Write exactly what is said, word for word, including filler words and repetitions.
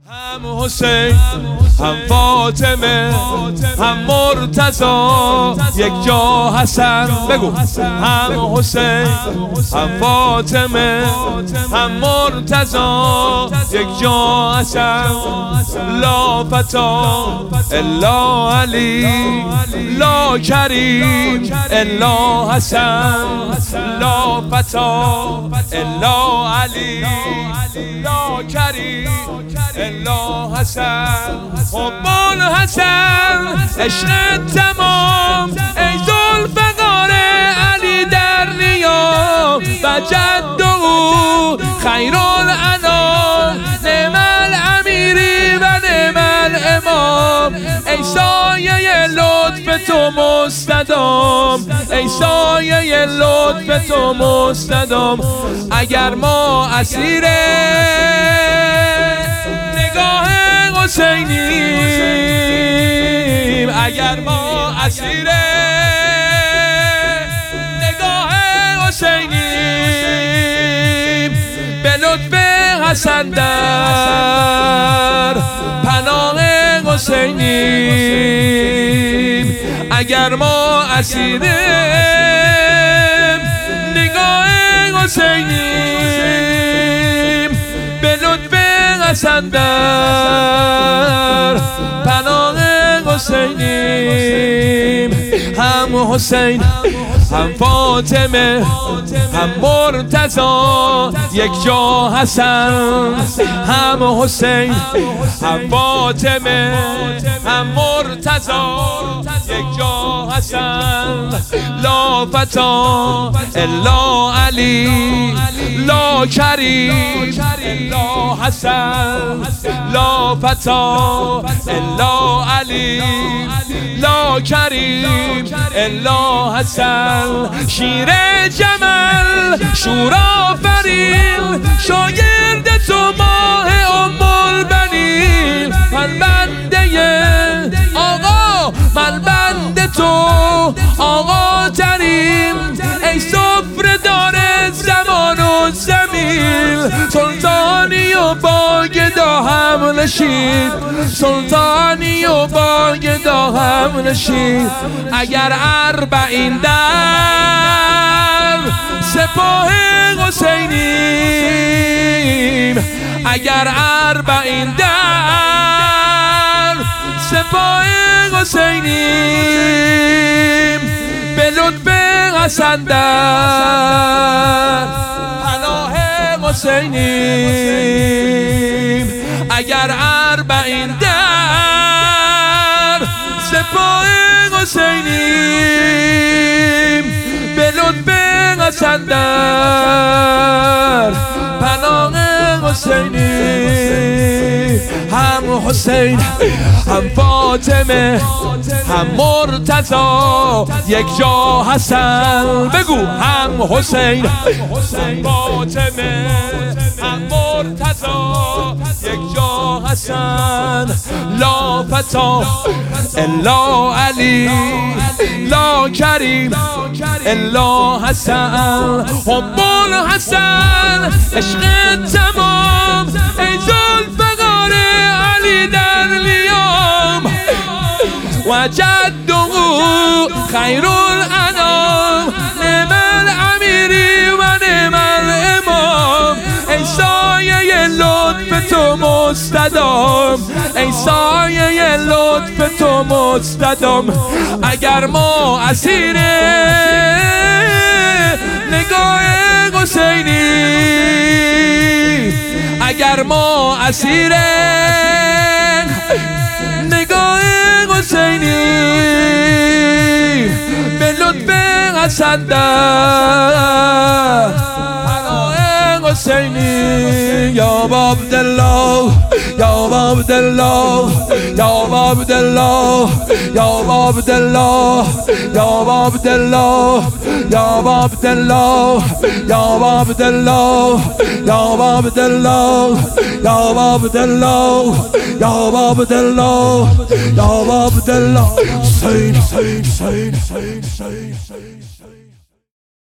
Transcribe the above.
هم حسین هم فاطمه هم مرتضی یک جا حسن بگو هم حسین هم فاطمه هم مرتضی یک جا حسن لا فتا الا علی لا کریم الا حسن لا فتا الا علی لا کریم الا حسن حبان حسن عشق تمام ای ذوالفقار علی در نیام و جد او خیر الانام نعم الامیری و نعم الامام ای سایه لطف تو مستدام ای سایه لطف تو مستدام اگر ما اسیر حسینیم اگر ما اسیر نگاه حسینیم به لطف حسن در پناه حسینیم اگر ما اسیر نگاه حسینیم به لطف حسن در پناه حسینیم هم حسین هم فاطمه هم مرتضی یک جا حسن هم حسین هم فاطمه هم مرتضی یک جا حسن لا فتا الا علی لا کریم الا حسن لا فتا الا علی لا کریم الا حسن شیر جمل شورا فرین شاگرد تو ماه ام البنین من بنده آقا من بنده تو آقا ترین ای سفره دار زمان و زمین سلطانی و باگدا هم نشین سلطانی و باگدا هم نشین اگر اربعین در سپاه حسینیم اگر اربعین در سپاه حسینیم به لطف حسن در پناه حسینیم اگر اربعین در سپاه حسینیم به لطف حسن در پناه حسینیم هم حسین هم فاطمه هم مرتضی یک جا حسن بگو هم حسین هم فاطمه هم مرتضی یک جا حسن لا فتا الا علی لا کریم الا حسن حبان حسن عشق تمام ای ذوالفقار علی در نیام و جد او خیر الانام نعم الامیری و نعم الامام ای سایه لطف تو مستدام ای سایه لطف تو مستدام اگر ما اسیر نگاه حسینی اگر ما اسیر نگاه حسینی به لطف حسن در پناه حسینی یا عبدالله یا عبدالله یا عبدالله یا عبدالله یا عبدالله یا عبدالله یا عبدالله یا عبدالله یا عبدالله یا عبدالله یا عبدالله حسین حسین حسین حسین حسین